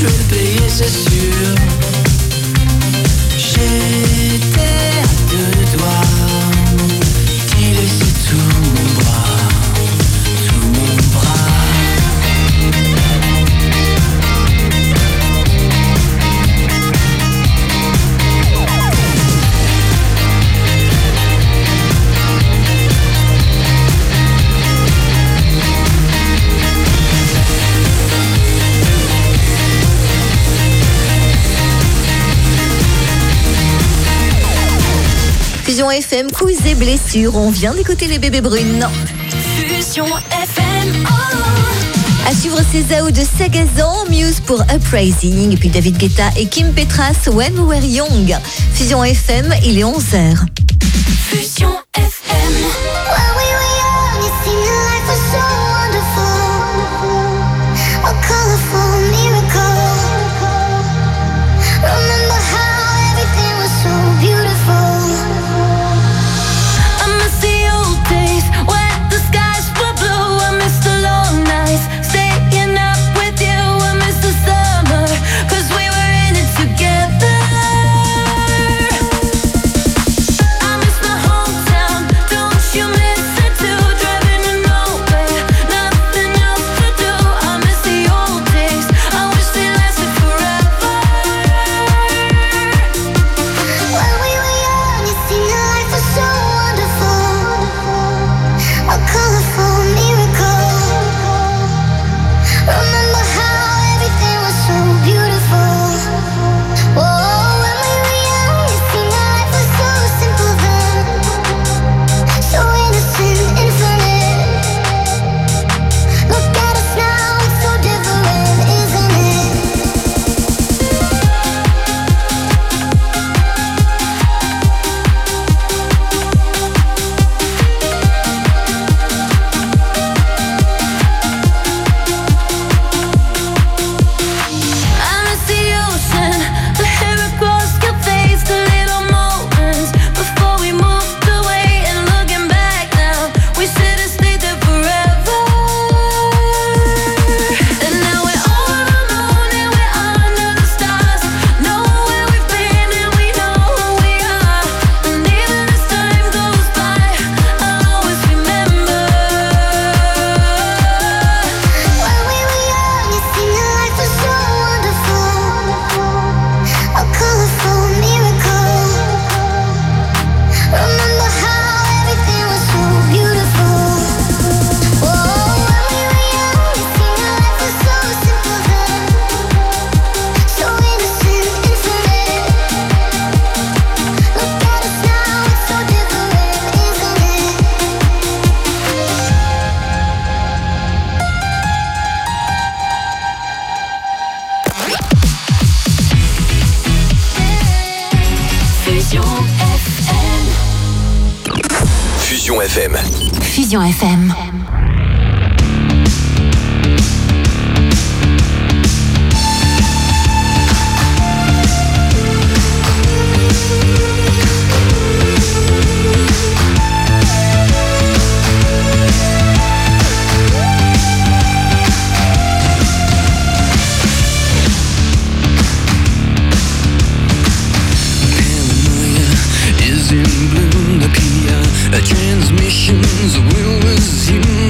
je vais le payer, c'est sûr. J'étais à deux doigts d'y laisser tout mon bras, tout mon bras. Fusion FM, coups et blessures. On vient d'écouter les bébés brunes. Fusion FM. Oh. À suivre César de Sagazan, Muse pour Uprising, et puis David Guetta et Kim Petras, When We Were Young. Fusion FM, il est 11h. Fusion FM. When we were young, it seemed that life was so wonderful. A colorful miracle. Remember how everything was so beautiful. I miss the old days when the skies were blue. I miss the long nights, staying up with you. I miss the summer, 'cause we were in it together. I miss my hometown, don't you miss it too? Driving to nowhere, nothing else to do. I miss the old days, I wish they lasted forever. When we were young, it seemed that life was so wonderful. A colorful miracle. Remember how everything was so beautiful. Whoa, when we were young, it seemed that life was so simple then. So innocent, infinite. Look at us now, it's so different, isn't it? I miss the ocean, the hair across your face, the little moments before we moved away. And looking back now, we should have stayed there forever. And now we're over the moon and we're under the stars. Know where we've been and we know who we are. And even as time goes by, I'll always remember. When we were young, it seemed that life was so wonderful. A colorful miracle. Remember how everything was so beautiful. Whoa, when we were young, it seemed that life was so simple then. So innocent, infinite. Look at us now, it's so different, isn't it? Fusion FM. Fusion FM. Fusion FM. Is in bloom, the Kia transmissions will resume.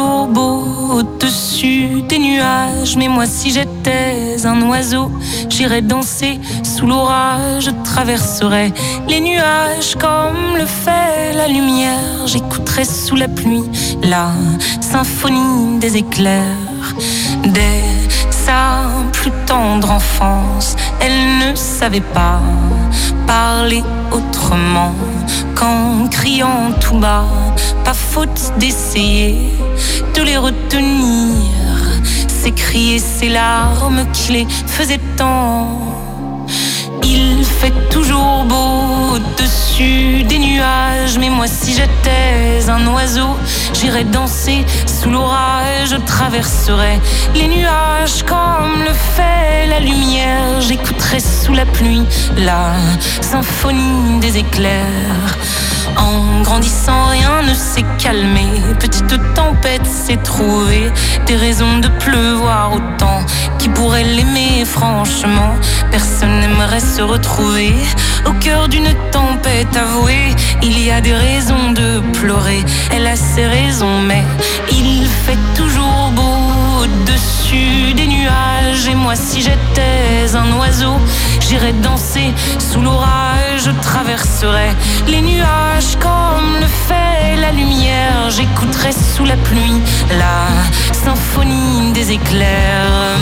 toujours beau au-dessus des nuages. Mais moi si j'étais un oiseau, j'irais danser sous l'orage. Je traverserais les nuages comme le fait la lumière. J'écouterais sous la pluie la symphonie des éclairs. Dès sa plus tendre enfance, elle ne savait pas parler autrement qu'en criant tout bas. Pas faute d'essayer de les retenir, ces cris et ces larmes qui les faisaient tant. Il fait toujours beau au-dessus des nuages. Mais moi si j'étais un oiseau, j'irais danser sous l'orage. Je traverserais les nuages comme le fait la lumière. J'écouterais sous la pluie la symphonie des éclairs. En grandissant, rien ne s'est calmé. Petite tempête s'est trouvée des raisons de pleuvoir autant. Qui pourrait l'aimer franchement? Personne n'aimerait se retrouver au cœur d'une tempête avouée. Il y a des raisons de pleurer, elle a ses raisons, mais il fait toujours beau au-dessus des nuages. Et moi si j'étais un oiseau, j'irais danser sous l'orage. Je traverserais les nuages comme le fait la lumière. J'écouterais sous la pluie la symphonie des éclairs.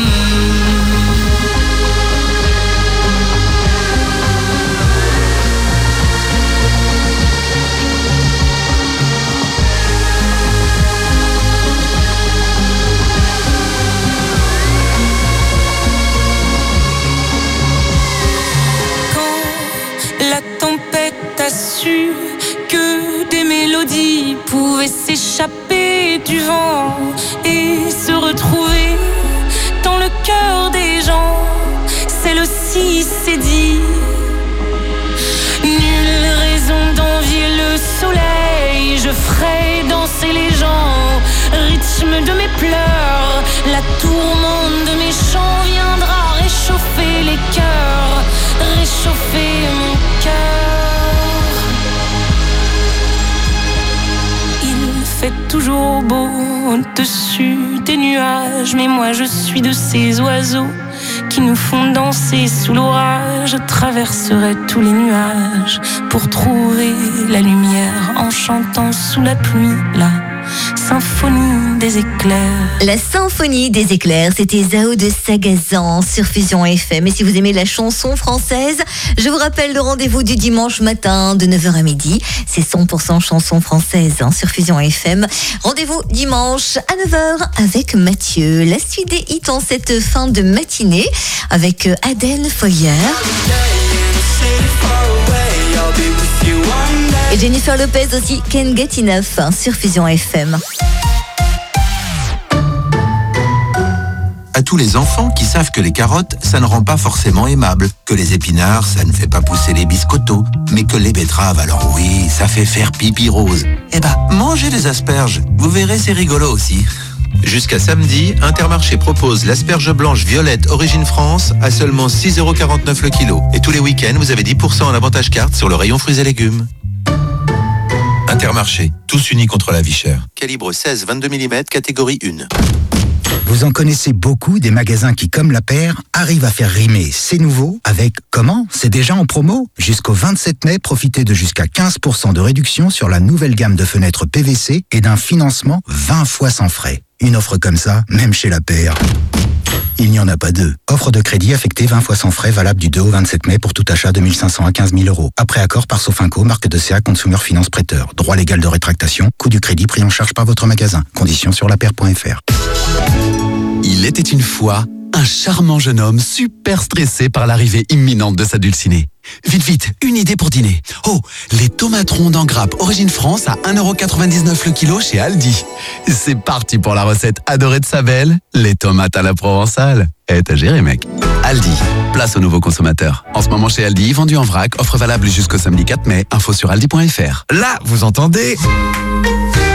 Su que des mélodies pouvaient s'échapper du vent et se retrouver dans le cœur des gens. Celle-ci s'est dit: nulle raison d'envier le soleil. Je ferai danser les gens au rythme de mes pleurs. La tourmente de mes chants viendra réchauffer les cœurs, réchauffer mon cœur. Fait toujours beau au-dessus des nuages. Mais moi je suis de ces oiseaux qui nous font danser sous l'orage. Je traverserai tous les nuages pour trouver la lumière en chantant sous la pluie la symphonie des éclairs. La symphonie des éclairs, c'était Zao de Sagazan sur Fusion FM. Et si vous aimez la chanson française, je vous rappelle le rendez-vous du dimanche matin de 9h à midi. C'est 100% chanson française sur Fusion FM. Rendez-vous dimanche à 9h avec Mathieu. La suite des hits en cette fin de matinée avec Aden Foyer et Jennifer Lopez aussi, Can't Get Enough sur Fusion FM. À tous les enfants qui savent que les carottes, ça ne rend pas forcément aimable, que les épinards, ça ne fait pas pousser les biscottos, mais que les betteraves, alors oui, ça fait faire pipi rose. Eh ben, mangez des asperges, vous verrez, c'est rigolo aussi. Jusqu'à samedi, Intermarché propose l'asperge blanche violette Origine France à seulement 6,49€ le kilo. Et tous les week-ends, vous avez 10% en avantage carte sur le rayon fruits et légumes. Intermarché, tous unis contre la vie chère. Calibre 16-22 mm, catégorie 1. Vous en connaissez beaucoup des magasins qui, comme La Paire, arrivent à faire rimer c'est nouveau avec comment? C'est déjà en promo. Jusqu'au 27 mai, profitez de jusqu'à 15% de réduction sur la nouvelle gamme de fenêtres PVC et d'un financement 20 fois sans frais. Une offre comme ça, même chez La Paire, il n'y en a pas deux. Offre de crédit affectée 20 fois sans frais, valable du 2 au 27 mai pour tout achat de 1 500 à 15 000 €. Après accord par Sofinco, marque de CA Consumer Finance Prêteur. Droit légal de rétractation, coût du crédit pris en charge par votre magasin. Conditions sur lapaire.fr. Il était une fois un charmant jeune homme super stressé par l'arrivée imminente de sa dulcinée. Vite, vite, une idée pour dîner. Oh, les tomates rondes en grappe Origine France à 1,99€ le kilo chez Aldi. C'est parti pour la recette adorée de sa belle, les tomates à la provençale. T'as géré, mec. Aldi, place aux nouveaux consommateurs. En ce moment chez Aldi, vendu en vrac, offre valable jusqu'au samedi 4 mai. Info sur aldi.fr. Là, vous entendez ? Et vous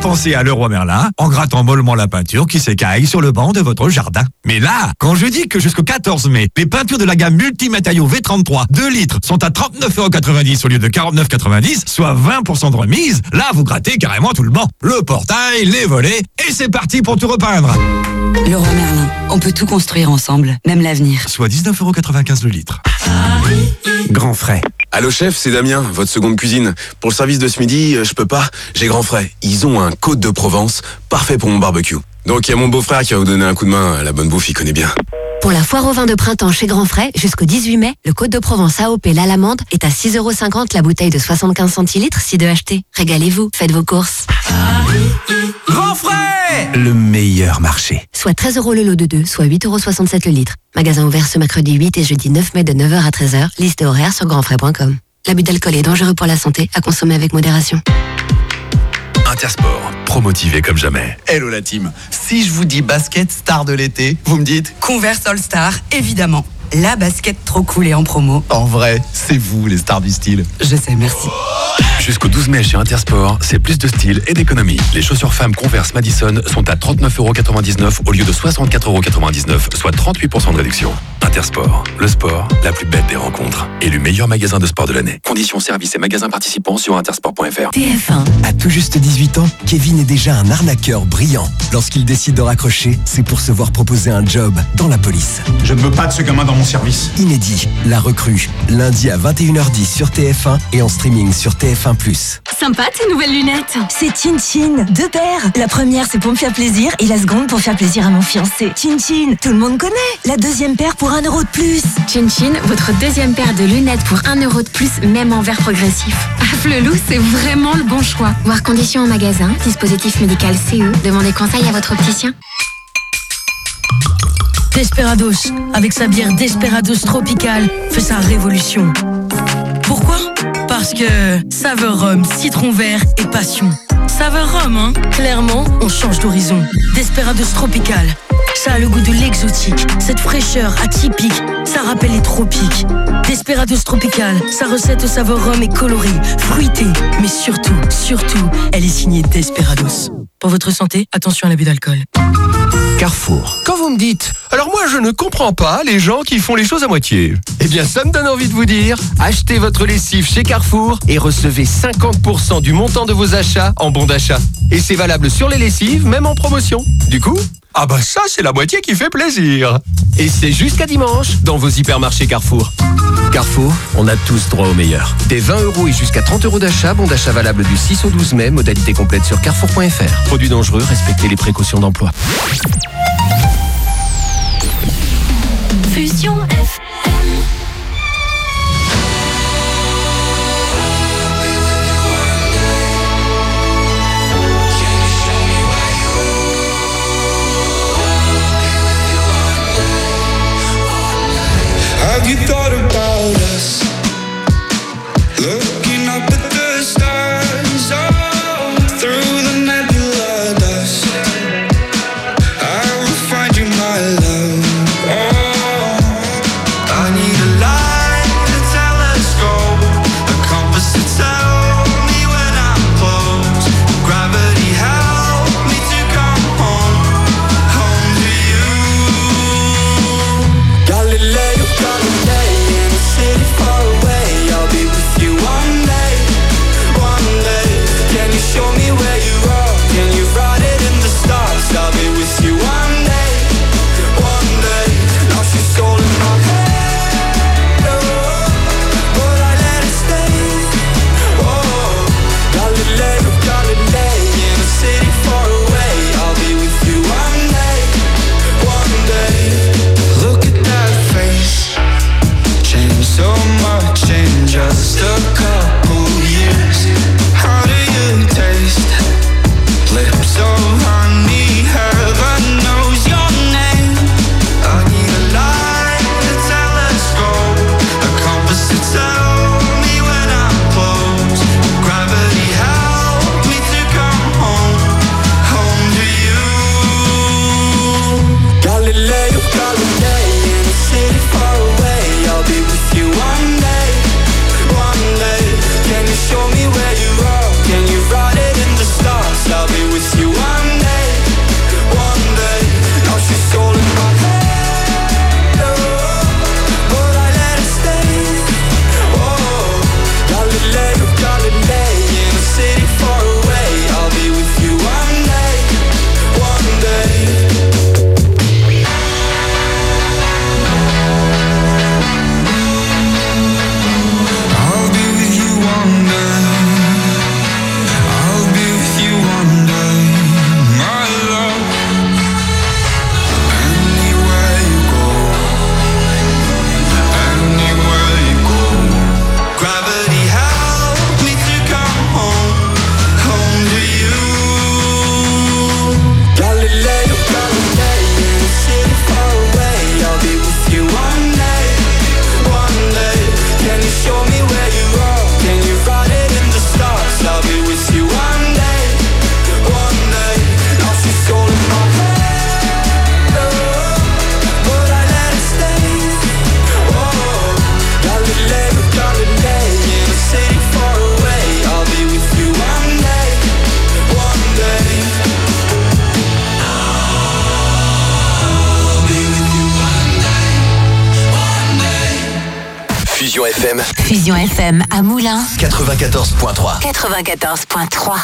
pensez à Leroy Merlin en grattant mollement la peinture qui s'écaille sur le banc de votre jardin. Mais là, quand je dis que jusqu'au 14 mai, les peintures de la gamme multimatériaux V33 2 litres sont à 39,90 € au lieu de 49,90 €, soit 20% de remise, là vous grattez carrément tout le banc. Le portail, les volets, et c'est parti pour tout repeindre. Leroy Merlin, on peut tout construire ensemble, même l'avenir. Soit 19,95 € le litre. Grand frais. Allô chef, c'est Damien, votre seconde cuisine. Pour le service de ce midi, je peux pas, j'ai Grand frais. Ils ont un Côte de Provence, parfait pour mon barbecue. Donc il y a mon beau-frère qui va vous donner un coup de main, la bonne bouffe, il connaît bien. Pour la foire au vin de printemps chez Grand Frais, jusqu'au 18 mai, le Côte de Provence AOP l'Alamande est à 6,50 € la bouteille de 75 centilitres si de acheter. Régalez-vous, faites vos courses. Grand frais, le meilleur marché. Soit 13 € le lot de 2, soit 8,67 € le litre. Magasin ouvert ce mercredi 8 et jeudi 9 mai de 9h à 13h. Liste et horaire sur grandfrais.com. L'abus d'alcool est dangereux pour la santé, à consommer avec modération. Intersport, promotivé comme jamais. Hello la team, si je vous dis basket star de l'été, vous me dites Converse All Star, évidemment. La basket trop cool et en promo. En vrai, c'est vous les stars du style. Je sais, merci. Jusqu'au 12 mai chez Intersport, c'est plus de style et d'économie. Les chaussures femmes Converse Madison sont à 39,99 € au lieu de 64,99 €, soit 38% de réduction. Intersport, le sport, la plus bête des rencontres. Élu meilleur magasin de sport de l'année. Conditions, services et magasins participants sur intersport.fr. TF1. À tout juste 18 ans, Kevin est déjà un arnaqueur brillant. Lorsqu'il décide de raccrocher, c'est pour se voir proposer un job dans la police. Je ne veux pas de ce gamin dans mon service. Inédit, La Recrue, lundi à 21h10 sur TF1 et en streaming sur TF1+. Sympa tes nouvelles lunettes. C'est Chin Chin, 2 paires. La première c'est pour me faire plaisir et la seconde pour faire plaisir à mon fiancé. Chin Chin, tout le monde connaît. La deuxième paire pour 1 € de plus. Chin Chin, votre deuxième paire de lunettes pour 1 € de plus, même en verre progressif. Ah, Flelou, c'est vraiment le bon choix. Voir conditions en magasin, dispositif médical CE. Demandez conseil à votre opticien. Desperados, avec sa bière Desperados Tropical, fait sa révolution. Pourquoi ? Parce que saveur rhum, citron vert et passion. Saveur rhum, hein ? Clairement, on change d'horizon. Desperados Tropical, ça a le goût de l'exotique. Cette fraîcheur atypique, ça rappelle les tropiques. Desperados Tropical, sa recette au saveur rhum est colorée, fruitée, mais surtout, elle est signée Desperados. Pour votre santé, attention à l'abus d'alcool. Carrefour. Quand vous me dites « Alors moi je ne comprends pas les gens qui font les choses à moitié », eh bien ça me donne envie de vous dire « Achetez votre lessive chez Carrefour et recevez 50% du montant de vos achats en bon d'achat. » Et c'est valable sur les lessives, même en promotion. Du coup, ah bah ça c'est la moitié qui fait plaisir. Et c'est jusqu'à dimanche dans vos hypermarchés Carrefour. Carrefour, on a tous droit au meilleur. Des 20 € et jusqu'à 30 € d'achat, bon d'achat valable du 6 au 12 mai, modalité complète sur carrefour.fr. Produits dangereux, respectez les précautions d'emploi. Fusion FM. Have you thought about us? Looking up at the stars, oh, through the nebula dust. I will find you, my love. Oh, I need a light, a telescope, a compass to tell me when I'm close. Gravity help me to come home, home to you. Galileo, Galilei, in a city far away. I'll be with you one day, one day. Can you show me where you are? Can you write it in the stars? I'll be with you one day, one day. Now she's all in my head, oh, but I let it stay. Oh, Galileo, Galilei, in a city far away. I'll be with you one day, one day. Look at that face, changed so much in just a couple years. How do you taste? Lips of honey, heaven knows your name. I need a light, a telescope, a compass to tell me when I'm close. Gravity help me to come home, home to you. Galileo, Galilei, in a city far away. I'll be with you one day, one day. Fusion FM. Fusion FM à Moulins. 94.3. 94.3.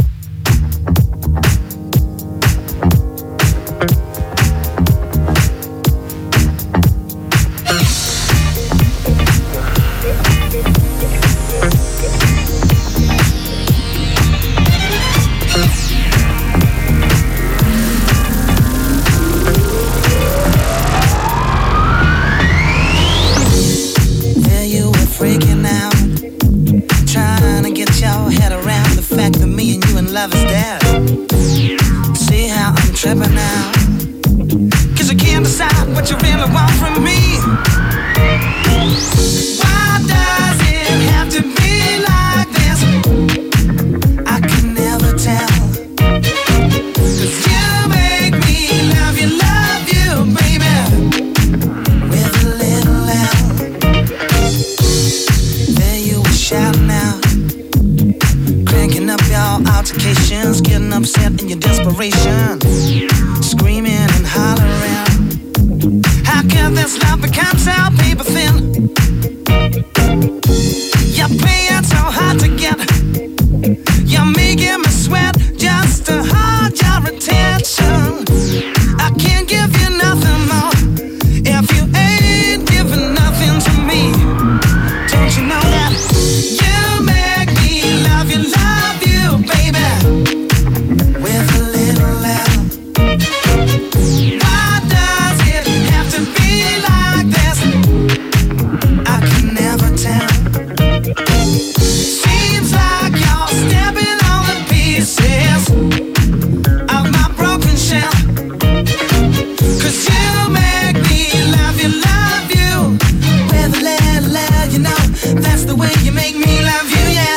Freaking out, trying to get your head around the fact that me and you in love is dead. See how I'm tripping now, 'cause you can't decide what you really want from me. Why does it have to be like this? I can never tell, 'cause you make me love you, baby, with a little L. Shouting out, cranking up your altercations, getting upset in your desperation, screaming and hollering. How can this love become so paper thin? You're playing so hard to get, you're making me sweat just to hold your attention. I can't give you nothing more if you ain't giving nothing to me. Don't you know that? You make me love you, baby, with a little love. Why does it have to be like this? I can never tell. Seems like you're stepping on the pieces of my broken shell. 'Cause you make me love you, with a little love, you know. That's the way you make me love you, yeah.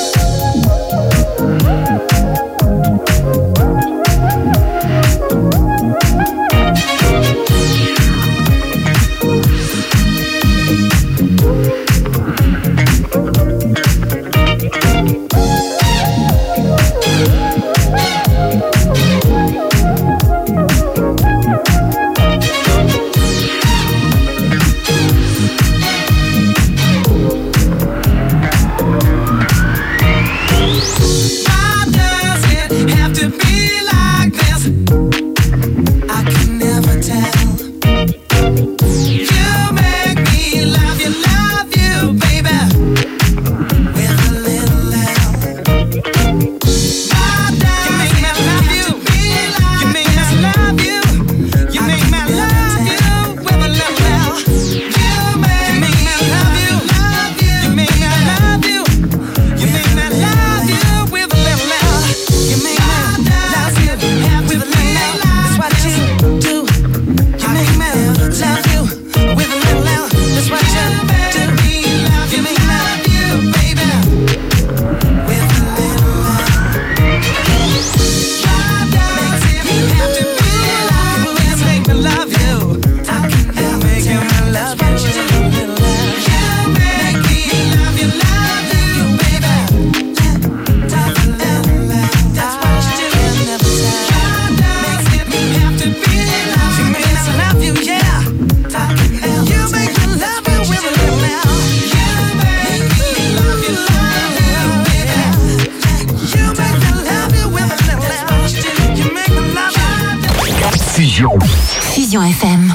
Fusion FM.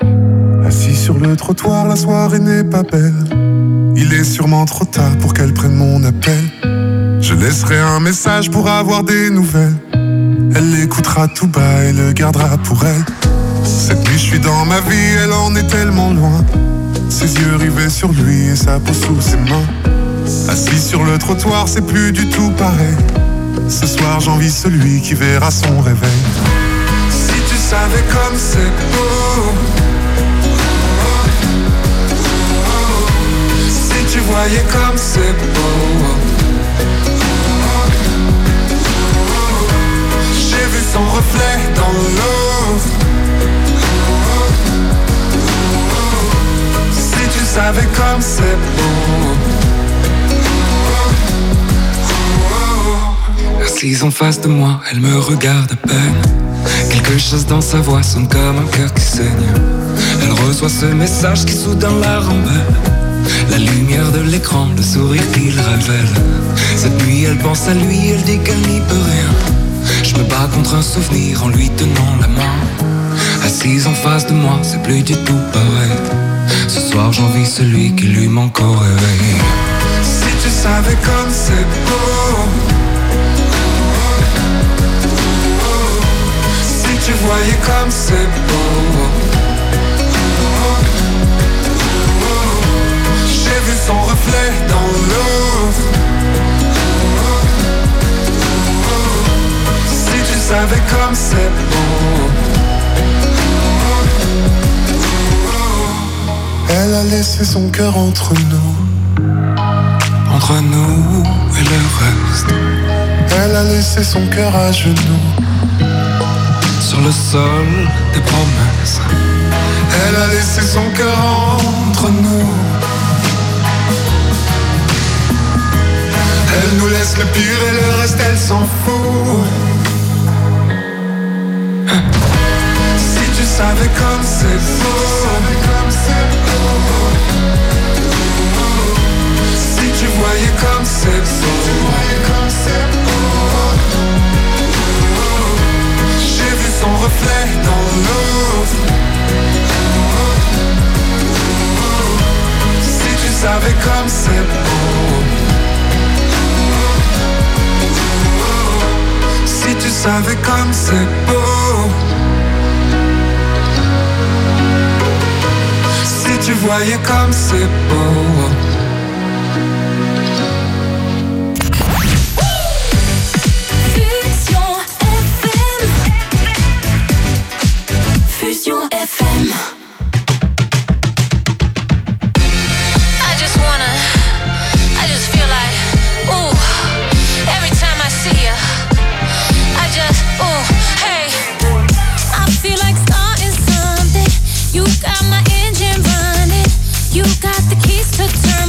Assis sur le trottoir, la soirée n'est pas belle. Il est sûrement trop tard pour qu'elle prenne mon appel. Je laisserai un message pour avoir des nouvelles. Elle l'écoutera tout bas et le gardera pour elle. Cette nuit je suis dans ma vie, elle en est tellement loin. Ses yeux rivés sur lui et sa peau sous ses mains. Assis sur le trottoir, c'est plus du tout pareil. Ce soir j'envie celui qui verra son réveil. Si tu savais comme c'est beau, si tu voyais comme c'est beau. J'ai vu son reflet dans l'eau. Si tu savais comme c'est beau. Assise en face de moi, elle me regarde à peine. Quelque chose dans sa voix sonne comme un cœur qui saigne. Elle reçoit ce message qui soudain la rembelle. La lune lumière de l'écran, le sourire qu'il révèle. Cette nuit elle pense à lui, elle dit qu'elle n'y peut rien. Je me bats contre un souvenir en lui tenant la main. Assise en face de moi, c'est plus du tout pareil. Ce soir j'envie celui qui lui manque au réveil. Si tu savais comme c'est beau, si tu voyais comme c'est beau. J'ai vu son reflet dans l'eau. Si tu savais comme c'est beau. Elle a laissé son cœur entre nous. Entre nous et le reste. Elle a laissé son cœur à genoux. Sur le sol des promesses. Elle a laissé son cœur entre nous. Elle nous laisse le pire et le reste elle s'en fout. Si tu savais comme c'est beau. Si tu voyais comme c'est beau. J'ai vu son reflet dans l'eau. Si tu savais comme c'est beau. Si tu savais comme c'est beau. Si tu voyais comme c'est beau. Fusion FM. I just feel like, ooh, every time I see you, I just, ooh, hey. I feel like starting something. You got my engine running. You got the keys to turn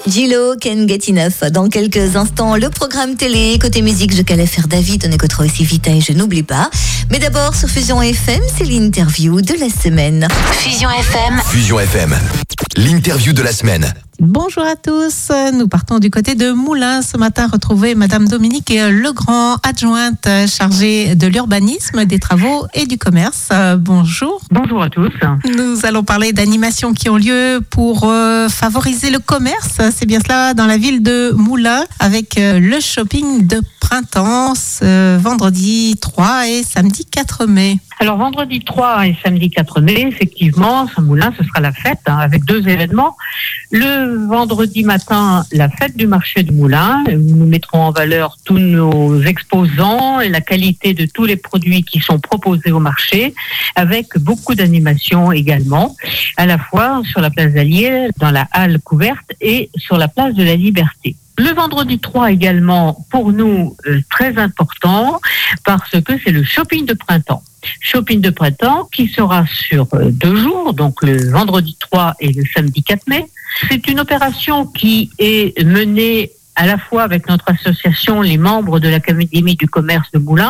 Gillo, Can't Get Enough. Dans quelques instants, le programme télé. Côté musique, je calais faire David, on écoutera aussi Vita et je n'oublie pas. Mais d'abord, sur Fusion FM, c'est l'interview de la semaine. Fusion FM. Fusion FM, l'interview de la semaine. Bonjour à tous, nous partons du côté de Moulins ce matin, retrouver Madame Dominique Legrand, adjointe chargée de l'urbanisme, des travaux et du commerce. Bonjour. Bonjour à tous. Nous allons parler d'animations qui ont lieu pour favoriser le commerce, c'est bien cela, dans la ville de Moulins, avec le shopping de printemps, vendredi 3 et samedi 4 mai. Alors vendredi 3 et samedi 4 mai, effectivement, à Moulins, ce sera la fête, avec 2 événements. Le vendredi matin, la fête du marché de Moulins. Nous mettrons en valeur tous nos exposants et la qualité de tous les produits qui sont proposés au marché, avec beaucoup d'animations également, à la fois sur la place d'Allier, dans la halle couverte et sur la place de la Liberté. Le vendredi 3 également, pour nous, très important, parce que c'est le shopping de printemps. Shopping de printemps qui sera sur 2 jours, donc le vendredi 3 et le samedi 4 mai. C'est une opération qui est menée à la fois avec notre association, les membres de l'Académie du commerce de Moulins,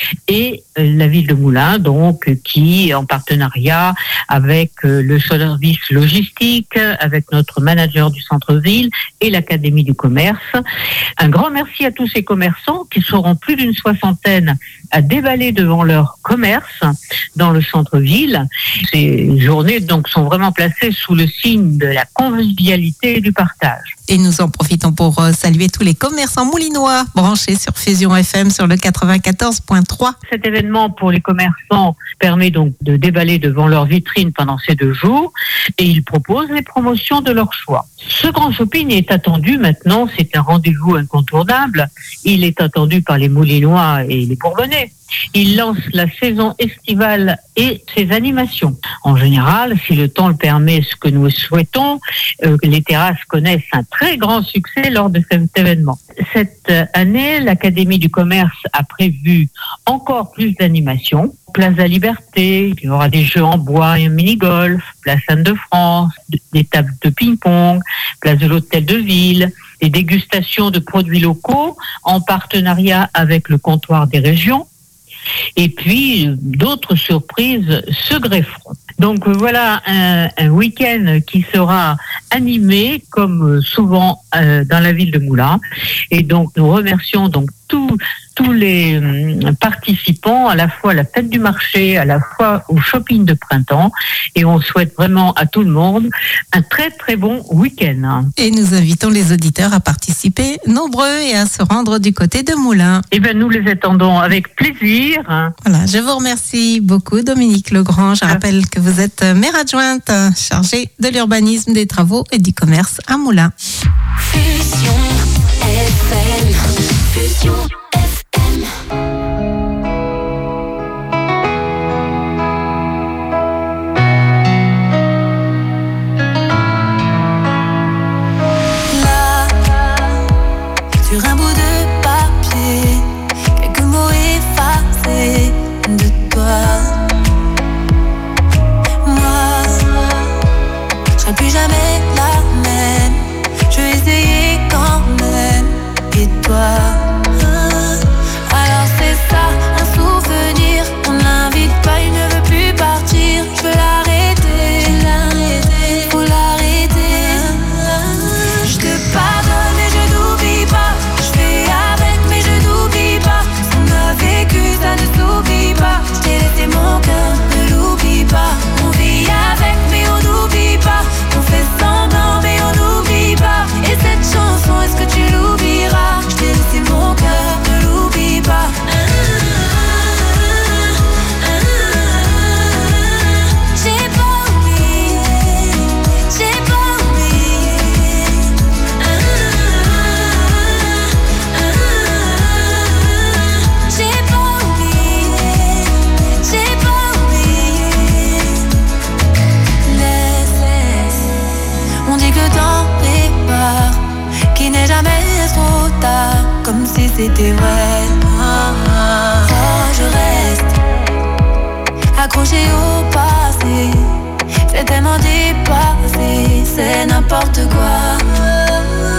et la ville de Moulins, donc, qui est en partenariat avec le service logistique, avec notre manager du centre-ville et l'Académie du commerce. Un grand merci à tous ces commerçants qui seront plus d'une 60aine à déballer devant leur commerce dans le centre-ville. Ces journées donc sont vraiment placées sous le signe de la convivialité et du partage. Et nous en profitons pour saluer tous les commerçants moulinois branchés sur Fusion FM sur le 94.3. Cet événement pour les commerçants permet donc de déballer devant leur vitrine pendant ces 2 jours et ils proposent les promotions de leur choix. Ce grand shopping est attendu maintenant, c'est un rendez-vous incontournable. Il est attendu par les Moulinois et les Bourbonnais. Il lance la saison estivale et ses animations. En général, si le temps le permet, ce que nous souhaitons, les terrasses connaissent un très grand succès lors de cet événement. Cette année, l'Académie du commerce a prévu encore plus d'animations. Place de la Liberté, il y aura des jeux en bois et un mini-golf, place Anne-de-France, des tables de ping-pong, place de l'Hôtel de Ville, des dégustations de produits locaux en partenariat avec le comptoir des régions. Et puis, d'autres surprises se grefferont. Donc voilà un week-end qui sera animé, comme souvent dans la ville de Moulins. Et donc, nous remercions donc tous les participants, à la fois à la fête du marché, à la fois au shopping de printemps. Et on souhaite vraiment à tout le monde un très très bon week-end. Et nous invitons les auditeurs à participer nombreux et à se rendre du côté de Moulins. Eh bien, nous les attendons avec plaisir. Voilà, je vous remercie beaucoup, Dominique Legrand. Je rappelle que vous êtes maire adjointe chargée de l'urbanisme, des travaux et du commerce à Moulins. Fusion FM. Fusion FM. Là, sur un bout de papier, quelques mots effacés de toi. Moi, je serai plus jamais la même. Je vais essayer quand même. Et toi, alors c'est ça, un souvenir. On l'invite pas, il ne veut plus partir. Je veux l'arrêter, faut l'arrêter. Je te pardonne et je n'oublie pas. Je fais avec mais je n'oublie pas. Ce qu'on a vécu, ça ne s'oublie pas. Je t'ai laissé mon cœur, ne l'oublie pas. On vit avec mais on n'oublie pas. On fait semblant mais on n'oublie pas. Et cette chanson, est-ce que tu l'oublieras? Je t'ai laissé mon cœur, ne l'oublie pas. J'ai pas oublié, j'ai pas oublié. J'ai pas oublié, j'ai pas oublié. Laisse, on dit que le temps répare, qu'il n'est jamais trop tard, comme si c'était vrai. Oh, je reste accroché au passé, c'est tellement dépassé, c'est n'importe quoi.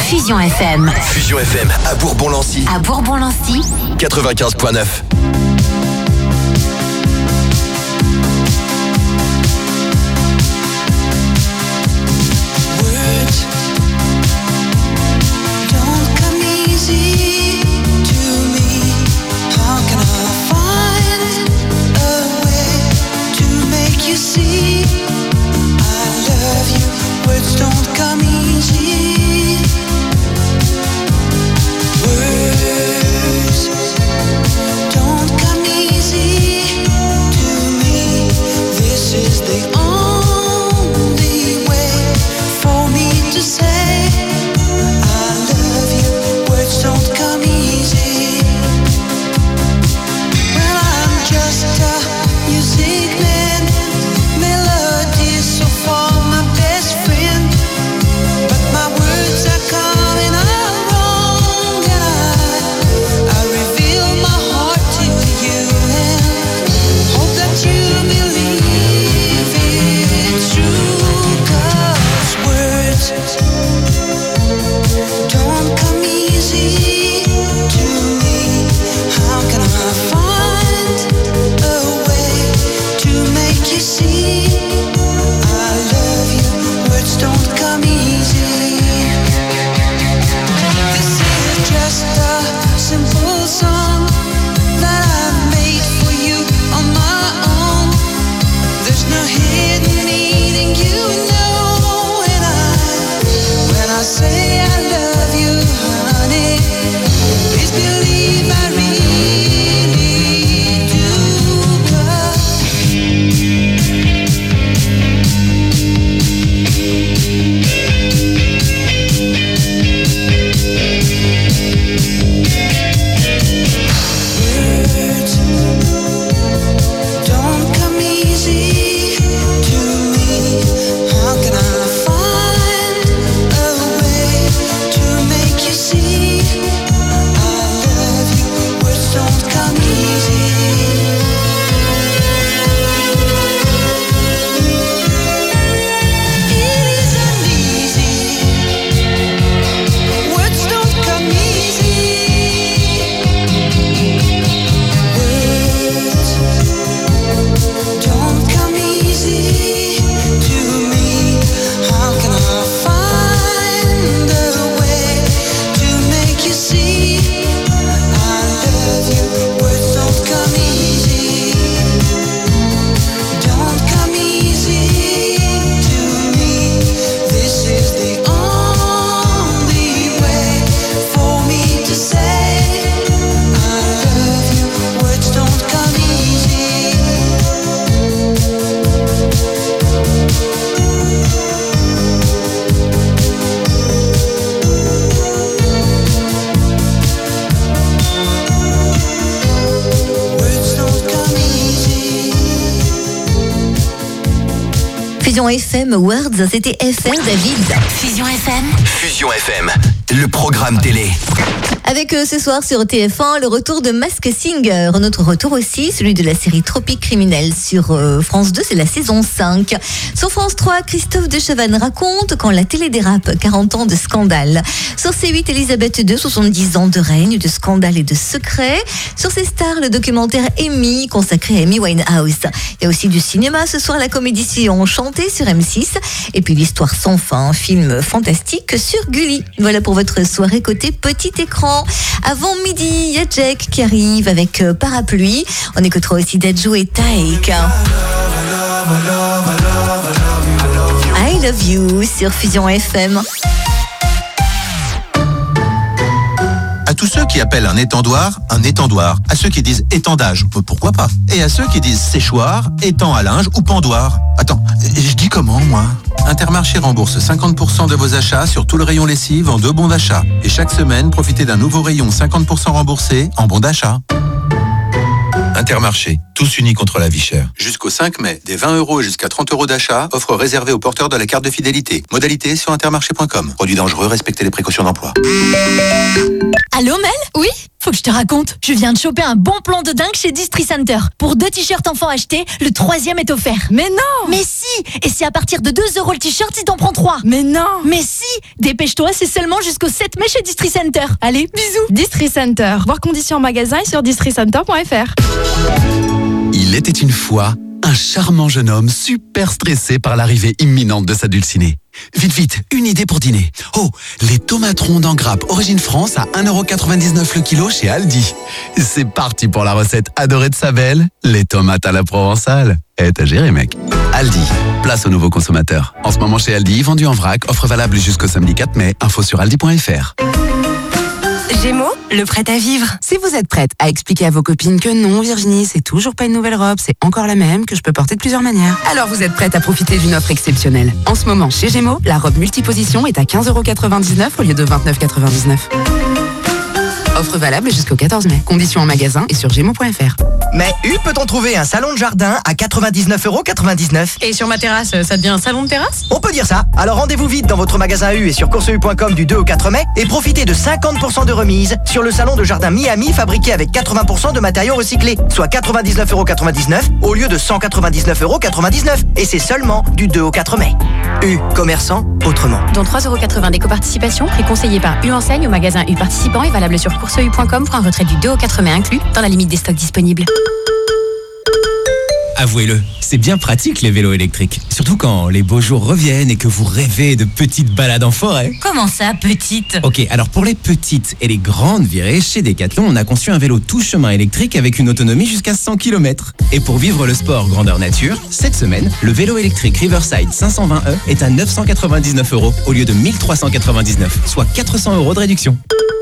Fusion FM. Fusion FM à Bourbon-Lancy. À Bourbon-Lancy. 95.9. Fusion FM Awards, c'était FR David. Fusion FM. Fusion FM, le programme télé. Avec ce soir sur TF1, le retour de Masked Singer. Notre retour aussi, celui de la série Tropique Criminel. Sur France 2, c'est la saison 5. Sur France 3, Christophe de Chavannes raconte quand la télé dérape, 40 ans de scandale. Sur C8, Elisabeth II, 70 ans de règne, de scandale et de secret. Sur ces stars, le documentaire Amy, consacré à Amy Winehouse. Il y a aussi du cinéma ce soir, la comédie Sillon chantée sur M6. Et puis l'histoire sans fin, film fantastique sur Gulli. Voilà pour votre soirée côté petit écran. Avant midi, il y a Jack qui arrive avec Parapluie. On écoutera aussi Dadju et Taïk. I Love You sur Fusion FM. À tous ceux qui appellent un étendoir, à ceux qui disent étendage, pourquoi pas, et à ceux qui disent séchoir, étang à linge ou pendoir. Attends, je dis comment moi ? Intermarché rembourse 50% de vos achats sur tout le rayon lessive en 2 bons d'achat. Et chaque semaine, profitez d'un nouveau rayon 50% remboursé en bons d'achat. Intermarché, tous unis contre la vie chère. Jusqu'au 5 mai, des 20 € et jusqu'à 30 € d'achat, offre réservée aux porteurs de la carte de fidélité. Modalité sur intermarché.com. Produit dangereux, respectez les précautions d'emploi. Allô Mel? Oui? Faut que je te raconte. Je viens de choper un bon plan de dingue chez Distri Center. Pour 2 t-shirts enfants achetés, le 3e est offert. Mais non! Mais si! Et c'est à partir de 2 € le t-shirt si t'en prends 3. Mais non! Mais si! Dépêche-toi, c'est seulement jusqu'au 7 mai chez Distri Center. Allez, bisous! Distri Center. Voir conditions en magasin et sur districenter.fr. Il était une fois un charmant jeune homme super stressé par l'arrivée imminente de sa dulcinée. Vite, vite, une idée pour dîner. Oh, les tomates rondes en grappe origine France à 1,99 € le kilo chez Aldi. C'est parti pour la recette adorée de sa belle, les tomates à la provençale. T'as géré, mec. Aldi, place aux nouveaux consommateurs. En ce moment chez Aldi, vendu en vrac, offre valable jusqu'au samedi 4 mai. Info sur aldi.fr. Gémeaux, le prêt à vivre. Si vous êtes prête à expliquer à vos copines que non, Virginie, c'est toujours pas une nouvelle robe, c'est encore la même, que je peux porter de plusieurs manières, alors vous êtes prête à profiter d'une offre exceptionnelle. En ce moment, chez Gémeaux, la robe multiposition est à 15,99 € au lieu de 29,99 €. Offre valable jusqu'au 14 mai. Conditions en magasin et sur gémeaux.fr. Mais peut-on trouver un salon de jardin à 99,99 €? Et sur ma terrasse, ça devient un salon de terrasse? On peut dire ça. Alors rendez-vous vite dans votre magasin U et sur courseu.com du 2 au 4 mai et profitez de 50% de remise sur le salon de jardin Miami fabriqué avec 80% de matériaux recyclés, soit 99,99 € au lieu de 199,99 €. Et c'est seulement du 2 au 4 mai. U, commerçant autrement. Dont 3,80 € d'éco-participation, prix conseillé par U Enseigne au magasin U participant et valable sur courseu.com pour un retrait du 2 au 4 mai inclus dans la limite des stocks disponibles. Avouez-le, c'est bien pratique les vélos électriques. Surtout quand les beaux jours reviennent et que vous rêvez de petites balades en forêt. Comment ça, petite? Ok, alors pour les petites et les grandes virées, chez Decathlon, on a conçu un vélo tout chemin électrique avec une autonomie jusqu'à 100 km. Et pour vivre le sport grandeur nature, cette semaine, le vélo électrique Riverside 520e est à 999 € au lieu de 1399, soit 400 € de réduction.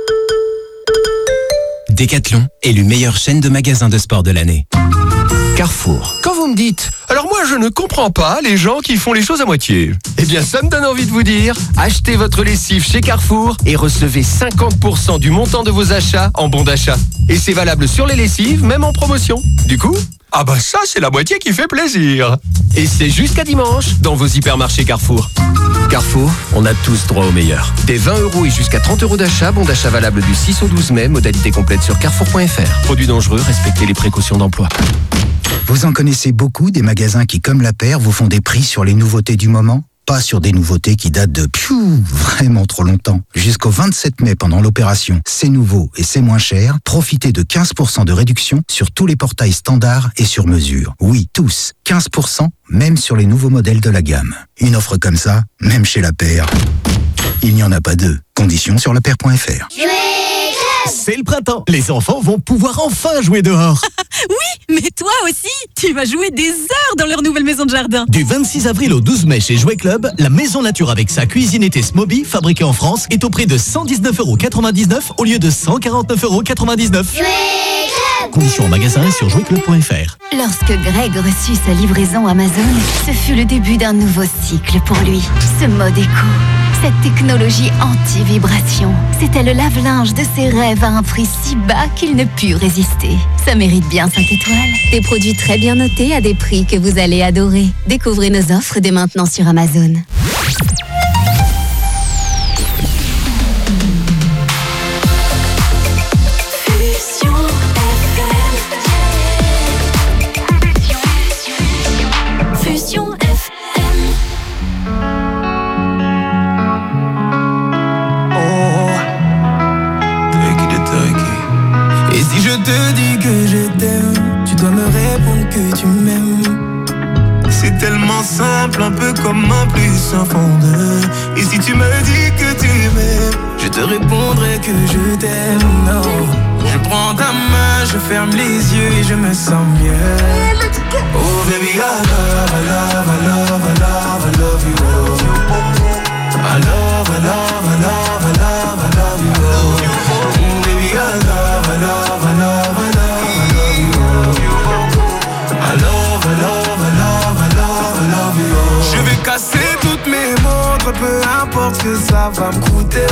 Decathlon, élu meilleure chaîne de magasins de sport de l'année. Carrefour. Quand vous me dites « Alors moi je ne comprends pas les gens qui font les choses à moitié », eh bien ça me donne envie de vous dire « Achetez votre lessive chez Carrefour et recevez 50% du montant de vos achats en bon d'achat. » Et c'est valable sur les lessives, même en promotion. Du coup, ah bah ça c'est la moitié qui fait plaisir. Et c'est jusqu'à dimanche dans vos hypermarchés Carrefour. Carrefour, on a tous droit au meilleur. Des 20 € et jusqu'à 30 € d'achat, bon d'achat valable du 6 au 12 mai, modalité complète sur carrefour.fr. Produits dangereux, respectez les précautions d'emploi. Vous en connaissez beaucoup des magasins qui, comme la paire, vous font des prix sur les nouveautés du moment? Pas sur des nouveautés qui datent de vraiment trop longtemps. Jusqu'au 27 mai pendant l'opération C'est nouveau et c'est moins cher, profitez de 15% de réduction sur tous les portails standards et sur mesure. Oui, tous. 15%, même sur les nouveaux modèles de la gamme. Une offre comme ça, même chez la paire, il n'y en a pas deux. Conditions sur lapaire.fr. C'est le printemps. Les enfants vont pouvoir enfin jouer dehors. Oui, mais toi aussi, tu vas jouer des heures dans leur nouvelle maison de jardin. Du 26 avril au 12 mai chez Jouet Club, la maison nature avec sa cuisine été Smoby, fabriquée en France, est au prix de 119,99 € au lieu de 149,99 €. Conditions en magasin et sur jouetclub.fr. Lorsque Greg reçut sa livraison Amazon, ce fut le début d'un nouveau cycle pour lui. Ce mode éco, cette technologie anti-vibration, c'était le lave-linge de ses rêves à un prix si bas qu'il ne put résister. Ça mérite bien 5 étoiles. Des produits très bien notés à des prix que vous allez adorer. Découvrez nos offres dès maintenant sur Amazon. Je te dis que je t'aime, tu dois me répondre que tu m'aimes. C'est tellement simple, un peu comme un plus un fond de. Et si tu me dis que tu m'aimes, je te répondrai que je t'aime. Non, je prends ta main, je ferme les yeux et je me sens mieux. Oh baby, I love, I love, I love, I love, I love you. I love, I love, I love, I love, I love you. Oh baby, I love, I love. Je vais casser toutes mes montres, peu importe ce que ça va me coûter.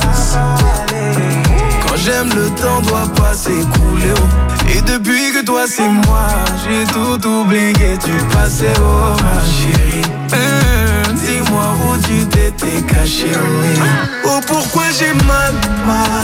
Quand j'aime, le temps doit pas s'écouler. Et depuis que toi c'est moi, j'ai tout oublié, tu passais ma chérie. Dis-moi où tu t'étais caché. Oh pourquoi j'ai mal, pourquoi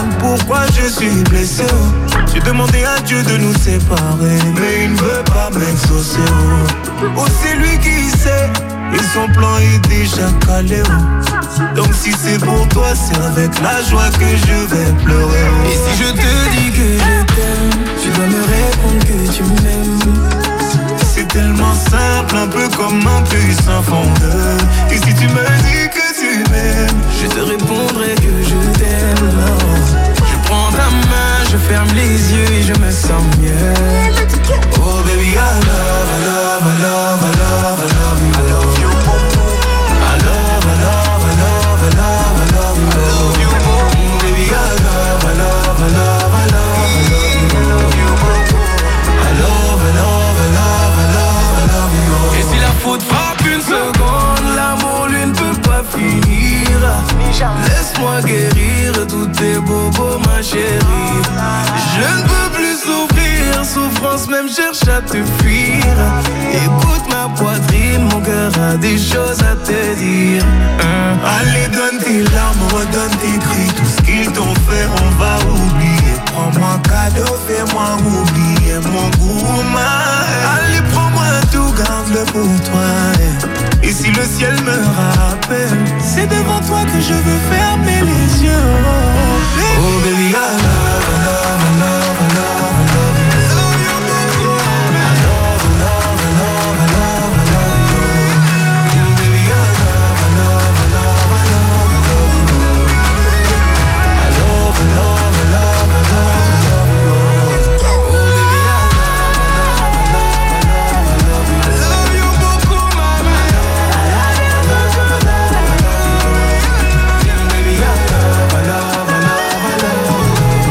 fois je suis blessé, oh. J'ai demandé à Dieu de nous séparer, mais il ne veut pas m'exaucer, oh. Oh, c'est lui qui sait, et son plan est déjà calé, oh. Donc si c'est pour toi, c'est avec la joie que je vais pleurer, oh. Et si je te dis que je t'aime, tu dois me répondre que tu m'aimes. C'est tellement simple, un peu comme un puissant fondeur. Et si tu me dis que tu m'aimes, je te répondrai que je t'aime. Je prends ta main, je ferme les yeux et je me sens mieux. Oh baby, I love, I love, I love, I love, I love you. I love you. I love, I love, I love, I love, I love you. I love you. Baby, I love, I love, I love, I love, I love you. I love, I love, I love, I love, I love you. Et si la faute frappe une seconde, l'amour lui ne peut pas finir. Laisse-moi guérir tous tes bobos, ma chérie. Je ne peux plus souffrir, souffrance même cherche à te fuir. Écoute ma poitrine, mon cœur a des choses à te dire. Allez, donne tes larmes, redonne tes cris. Tout ce qu'ils t'ont fait, on va oublier. Prends-moi cadeau, fais-moi oublier mon gourmand. Allez, prends-moi tout, garde-le pour toi. Et si le ciel me rappelle, c'est devant toi que je veux fermer les yeux. Oh baby, I love, I love, I love, I love, I love you. I love you, baby. I love, I love, I love, I love, I love you. Baby, I love, I love, I love, I love, I love you. I love, I love, I love, I love, I love you. Oh baby, I love, I love, I love, I love, I love you. I love you beaucoup, mama. I love, I love, I love, I love you. Baby, I love, I love, I love, I love you.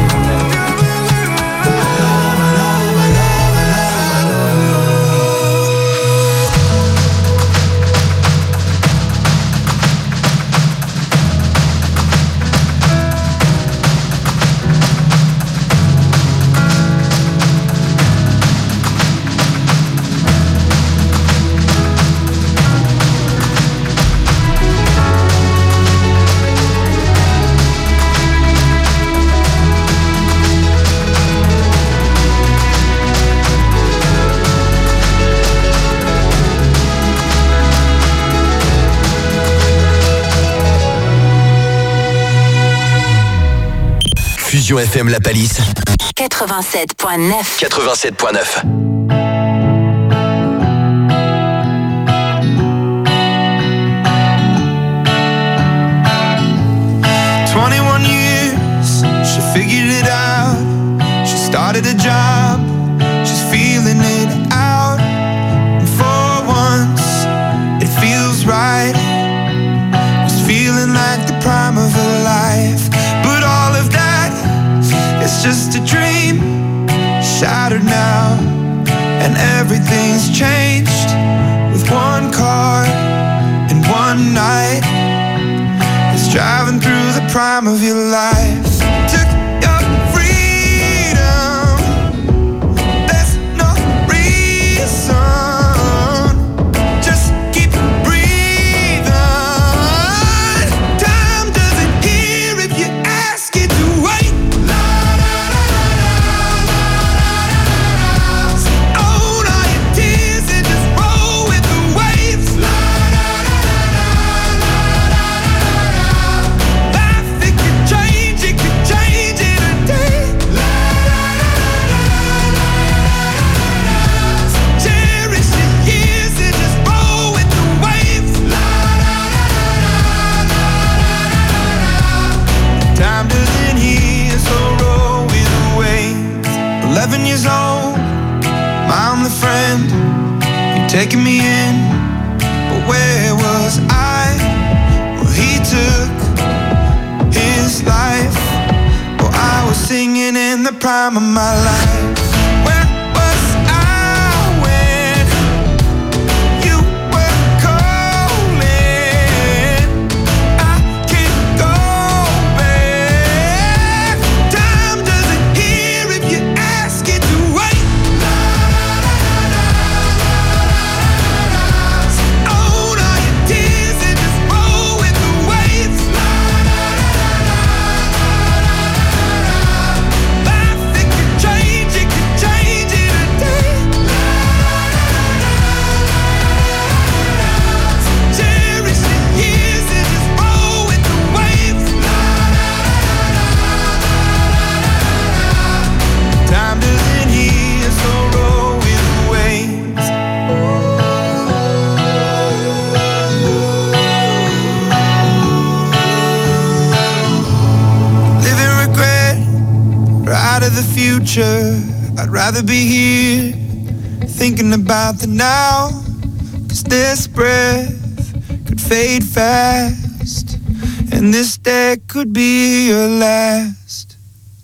Fusion FM La Palisse. 87.9. 87.9. She figured it out. She started a job. She's feeling it out. And for once, it feels right. It's feeling like the prime of her life. But all of that is just a dream. Shattered now. And everything's changed. With one car and one night. It's driving through the prime of your life. Took your freedom. There's no reason. Just keep breathing. Time doesn't hear if you ask it to wait. Own all your tears and just roll with the waves. Life, it could change in a day. Cherish the years and just roll with the waves. Time doesn't heal, so roll with the waves. 11 years old, I'm the friend. You're taking me in, but where was I? Well, he took his life. Well, I was singing in the prime of my life. Where was I when you were calling? I can't go back. Time doesn't hear if you ask it to wait. Own all your tears and just roll with the waves. future. I'd rather be here, thinking about the now. 'Cause this breath could fade fast, and this day could be your last.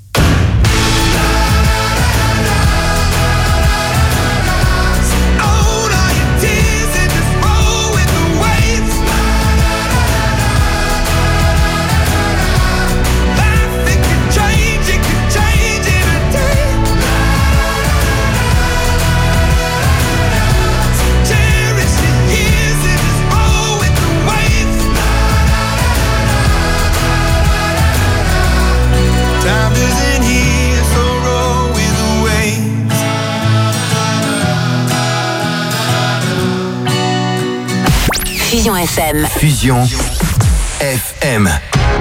Fusion FM. Fusion FM.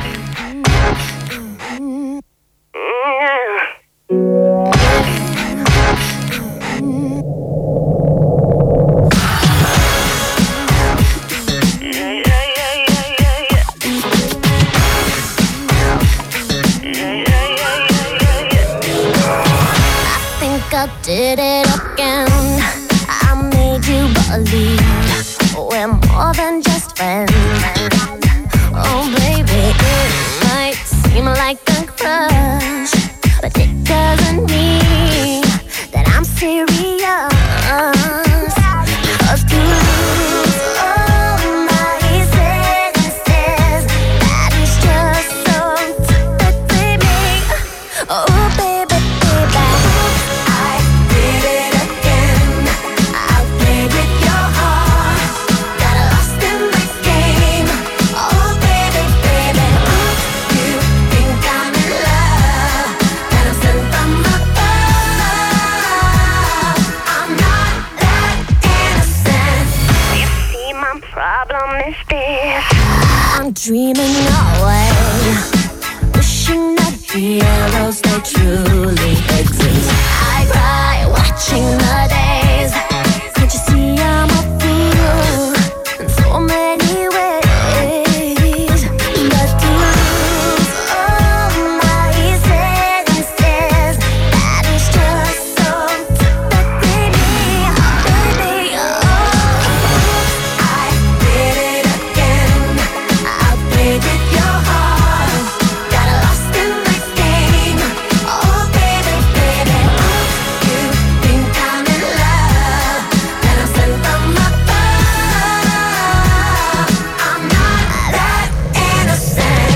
I did it again. I made you believe we're more than just friends. Oh baby, it might seem like a crush, but it doesn't mean that I'm serious. 'Cause to lose all my senses, that is just so typically me. Oh baby, baby, I did it again. I played with your heart, got lost in this game. Oh baby, baby, you think I'm in love, and I'm sent from above. I'm not that innocent. You see, my problem is this: I'm dreaming away, wishing that heroes they truly exist. I cry watching the days. Can't you see I'm a fool in so many ways? But to lose all my senses, that is just so typically me, baby. Oh, I did it again. I played with your heart, got lost in this game. Oh baby, baby, you think I'm in love, and I'm sent from above. I'm not that innocent.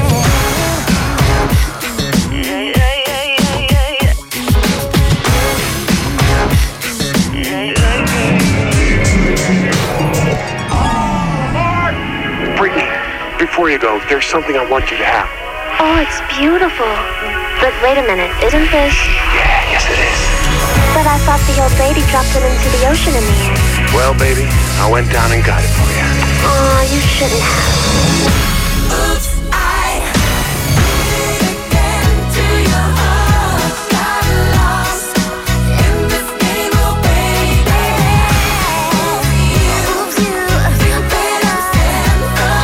Brittany, before you go, there's something I want you to have. Oh, it's beautiful. But wait a minute, isn't this? Yeah, yes it is. But I thought the old lady dropped it into the ocean in the end. Well, baby, I went down and got it for you. Oh, you shouldn't have. Oops, I did it again to your heart. Got lost in this game, oh baby. Oops, you better send from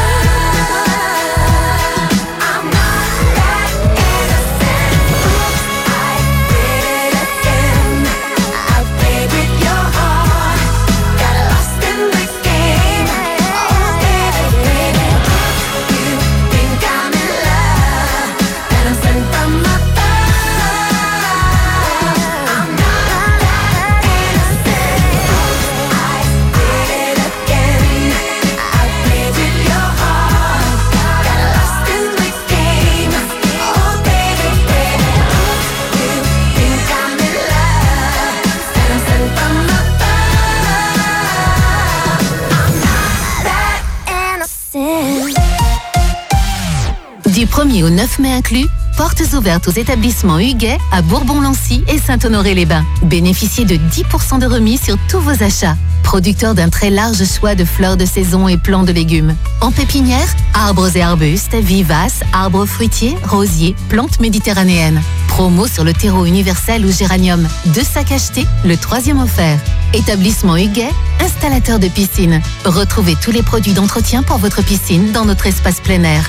above. I'm not that innocent. Oops, I did it again. I played with your heart, got lost in this game. Oh baby, baby, you think I'm in love, and I'm sent from above. I'm not that innocent. I did it again. I played with your heart, got lost in this game. Oh baby, baby, you think I'm in love, and I'm sent from above. I'm not that innocent. Du 1er au 9 mai inclus, portes ouvertes aux établissements Huguet à Bourbon-Lancy et Saint-Honoré-les-Bains. Bénéficiez de 10% de remise sur tous vos achats. Producteur d'un très large choix de fleurs de saison et plants de légumes. En pépinière, arbres et arbustes, vivaces, arbres fruitiers, rosiers, plantes méditerranéennes. Promo sur le terreau universel ou géranium. 2 sacs achetés, le 3e offert. Établissement Huguet, installateur de piscine. Retrouvez tous les produits d'entretien pour votre piscine dans notre espace plein air.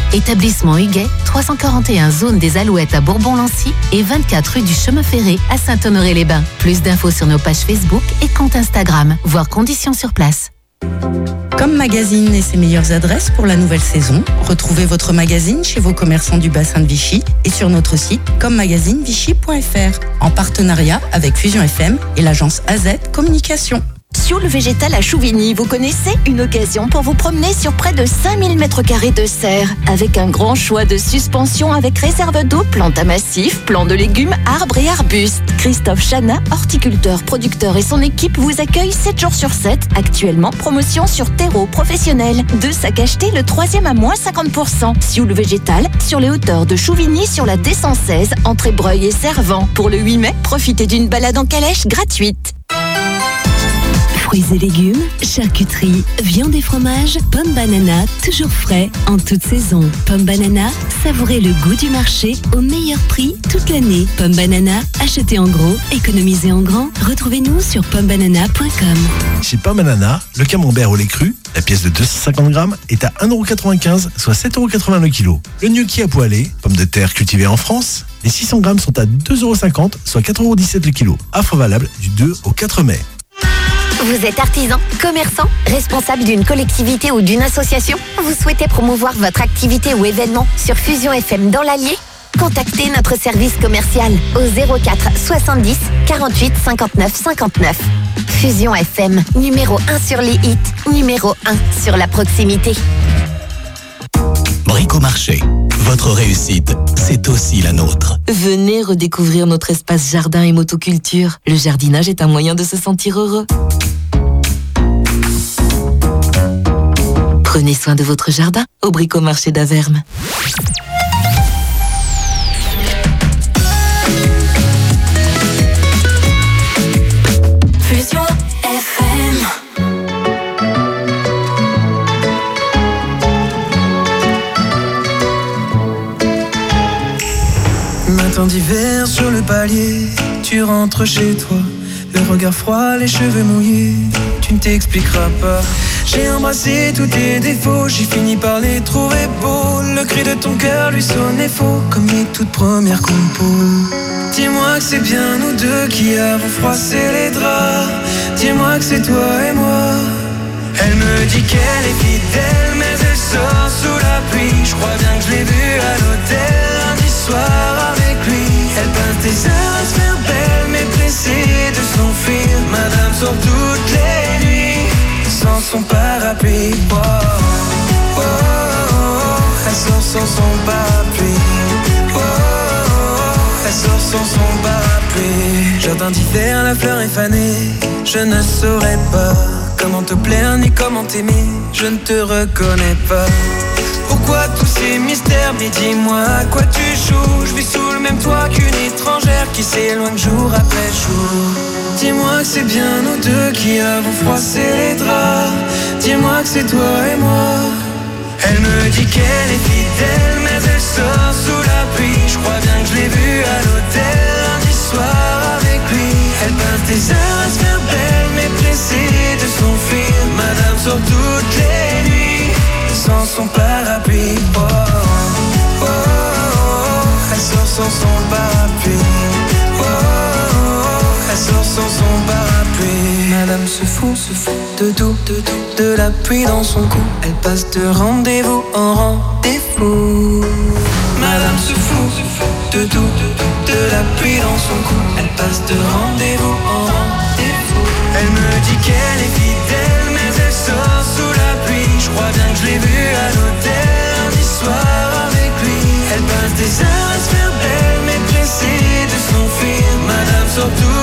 Établissement Huguet, 341 zone des Alouettes à Bourbon-Lancy et 24 rue du Chemin Ferré à Saint-Honoré-les-Bains. Plus d'infos sur nos pages Facebook et compte Instagram, voire conditions sur place. Comme Magazine et ses meilleures adresses pour la nouvelle saison, retrouvez votre magazine chez vos commerçants du bassin de Vichy et sur notre site commagazinevichy.fr en partenariat avec Fusion FM et l'agence AZ Communication. Sioule Végétal à Chouvigny, vous connaissez? Une occasion pour vous promener sur près de 5000 m² de serre, avec un grand choix de suspensions avec réserve d'eau, plantes à massifs, plants de légumes, arbres et arbustes. Christophe Chana, horticulteur, producteur et son équipe vous accueillent 7 jours sur 7. Actuellement, promotion sur terreau professionnel. 2 sacs achetés, le 3e à moins 50%. Sioule Végétal, sur les hauteurs de Chouvigny sur la D116, entre Breuil et Servant. Pour le 8 mai, profitez d'une balade en calèche gratuite. Fruits et légumes, charcuterie, viande et fromage, Pomme Banana, toujours frais, en toute saison. Pomme Banana, savourez le goût du marché au meilleur prix toute l'année. Pomme Banana, achetez en gros, économisez en grand. Retrouvez-nous sur pommebanana.com. Chez Pomme Banana, le camembert au lait cru, la pièce de 250 grammes, est à 1,95€, soit 7,80€ le kilo. Le gnocchi à poêlée, pommes de terre cultivées en France, les 600 grammes sont à 2,50€, soit 4,17€ le kilo. Offre valable du 2 au 4 mai. Vous êtes artisan, commerçant, responsable d'une collectivité ou d'une association? Vous souhaitez promouvoir votre activité ou événement sur Fusion FM dans l'Allier? Contactez notre service commercial au 04 70 48 59 59. Fusion FM, numéro 1 sur les hits, numéro 1 sur la proximité. Bricomarché, votre réussite, c'est aussi la nôtre. Venez redécouvrir notre espace jardin et motoculture. Le jardinage est un moyen de se sentir heureux. Prenez soin de votre jardin au Bricomarché d'Averme. Fusion FM. Matin d'hiver sur le palier, tu rentres chez toi, le regard froid, les cheveux mouillés, tu ne t'expliqueras pas. J'ai embrassé tous tes défauts, j'ai fini par les trouver beaux. Le cri de ton cœur lui sonnait faux, comme mes toutes premières compos. Dis-moi que c'est bien nous deux qui avons froissé les draps. Dis-moi que c'est toi et moi. Elle me dit qu'elle est fidèle, mais elle sort sous la pluie. Je crois bien que je l'ai vue à l'hôtel lundi soir avec lui. Elle passe des heures à se faire belle, mais pressée de s'enfuir. Madame sort toutes les nuits sans son parapluie. Oh, oh, oh, oh. Elle sort sans son parapluie. Oh, oh, oh. Elle sort sans son parapluie. Jardin d'hiver, la fleur est fanée. Je ne saurais pas comment te plaire ni comment t'aimer. Je ne te reconnais pas. Pourquoi tous ces mystères? Mais dis-moi à quoi tu joues. Je vis sous le même toit qu'une étrangère qui s'éloigne jour après jour. Dis-moi que c'est bien nous deux qui avons froissé les draps. Dis-moi que c'est toi et moi. Elle me dit qu'elle est fidèle, mais elle sort sous la pluie. Je crois bien que je l'ai vue à l'hôtel lundi soir avec lui. Elle passe des heures à se faire belle, mais pressée de s'enfuir. Madame sort toutes les nuits sans son parapluie. Oh, oh, oh, oh. Elle sort sans son parapluie. Oh, oh, oh. Elle sort sans son parapluie. Madame se fout de tout, de la pluie dans son cou. Elle passe de rendez-vous en rendez-vous. Madame se fout de tout, de la pluie dans son cou. Elle passe de rendez-vous en rendez-vous. Elle me dit qu'elle est fidèle, mais elle sort sous la pluie. Je crois bien que je l'ai vue à l'hôtel lundi soir avec lui. Elle passe des heures à se faire belle, mais pressée de s'enfuir. Madame sort tout